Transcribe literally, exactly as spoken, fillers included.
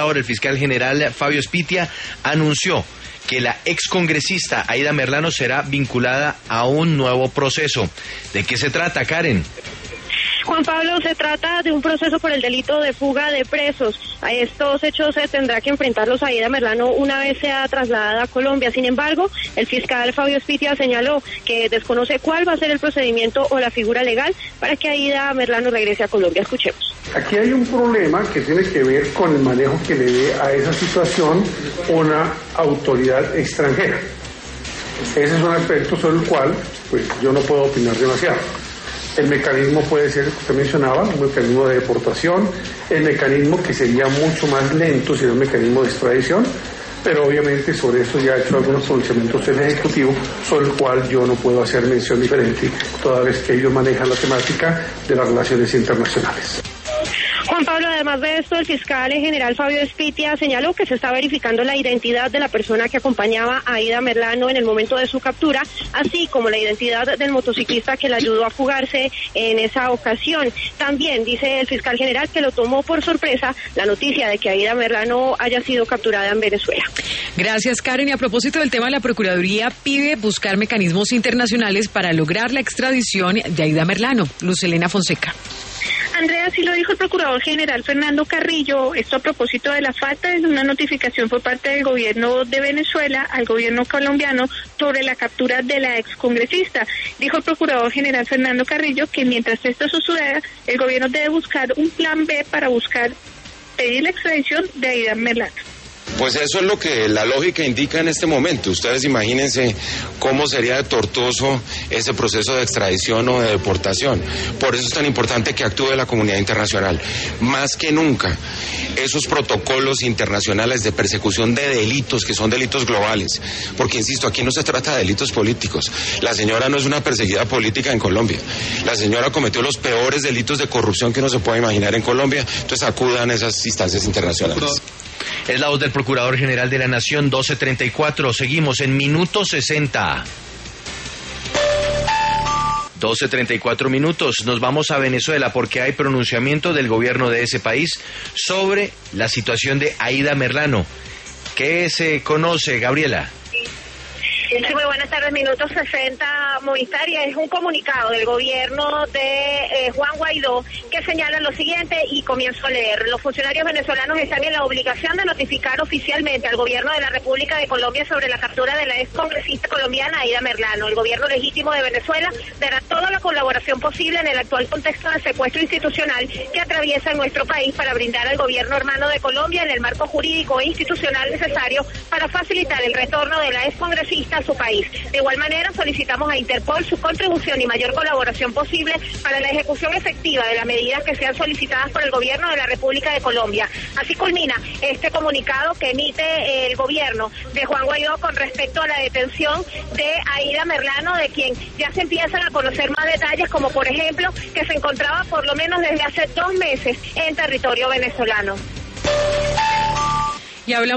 esta hora el fiscal general Fabio Spitia anunció que la excongresista Aida Merlano será vinculada a un nuevo proceso. ¿De qué se trata, Karen? Juan Pablo, se trata de un proceso por el delito de fuga de presos. A estos hechos se tendrá que enfrentarlos Aida Merlano una vez sea trasladada a Colombia. Sin embargo, el fiscal Fabio Spitia señaló que desconoce cuál va a ser el procedimiento o la figura legal para que Aida Merlano regrese a Colombia. Escuchemos. Aquí hay un problema que tiene que ver con el manejo que le dé a esa situación una autoridad extranjera. Ese es un aspecto sobre el cual pues, yo no puedo opinar demasiado. El mecanismo puede ser, usted mencionaba, un mecanismo de deportación, el mecanismo que sería mucho más lento sería un mecanismo de extradición, pero obviamente sobre eso ya ha hecho algunos pronunciamientos el Ejecutivo, sobre el cual yo no puedo hacer mención diferente, toda vez que ellos manejan la temática de las relaciones internacionales. Juan Pablo, además de esto, el fiscal general Fabio Spitia señaló que se está verificando la identidad de la persona que acompañaba a Aida Merlano en el momento de su captura, así como la identidad del motociclista que la ayudó a fugarse en esa ocasión. También dice el fiscal general que lo tomó por sorpresa la noticia de que Aida Merlano haya sido capturada en Venezuela. Gracias, Karen. Y a propósito del tema, la Procuraduría pide buscar mecanismos internacionales para lograr la extradición de Aida Merlano. Luz Helena Fonseca. Andrea, así lo dijo el Procurador General Fernando Carrillo, esto a propósito de la falta de una notificación por parte del gobierno de Venezuela al gobierno colombiano sobre la captura de la excongresista. Dijo el Procurador General Fernando Carrillo que mientras esto suceda, el gobierno debe buscar un plan B para buscar pedir la extradición de Aida Merlano. Pues eso es lo que la lógica indica en este momento. Ustedes imagínense cómo sería de tortuoso ese proceso de extradición o de deportación. Por eso es tan importante que actúe la comunidad internacional. Más que nunca, esos protocolos internacionales de persecución de delitos, que son delitos globales. Porque, insisto, aquí no se trata de delitos políticos. La señora no es una perseguida política en Colombia. La señora cometió los peores delitos de corrupción que uno se puede imaginar en Colombia. Entonces acudan a esas instancias internacionales. Es la voz del Procurador General de la Nación, doce treinta y cuatro. Seguimos en minuto sesenta. doce treinta y cuatro minutos. Nos vamos a Venezuela porque hay pronunciamiento del gobierno de ese país sobre la situación de Aida Merlano. ¿Qué se conoce, Gabriela? Sí, muy buenas tardes, minuto sesenta, Movistar, y es un comunicado del gobierno de eh, Juan Guaidó que señala lo siguiente y comienzo a leer. Los funcionarios venezolanos están en la obligación de notificar oficialmente al gobierno de la República de Colombia sobre la captura de la ex congresista colombiana Aida Merlano. El gobierno legítimo de Venezuela dará toda la colaboración posible en el actual contexto de secuestro institucional que atraviesa nuestro país para brindar al gobierno hermano de Colombia en el marco jurídico e institucional necesario para facilitar el retorno de la ex congresista a su país. De igual manera, solicitamos a Interpol su contribución y mayor colaboración posible para la ejecución efectiva de las medidas que sean solicitadas por el gobierno de la República de Colombia. Así culmina este comunicado que emite el gobierno de Juan Guaidó con respecto a la detención de Aida Merlano, de quien ya se empiezan a conocer más detalles, como por ejemplo que se encontraba por lo menos desde hace dos meses en territorio venezolano. Y hablamos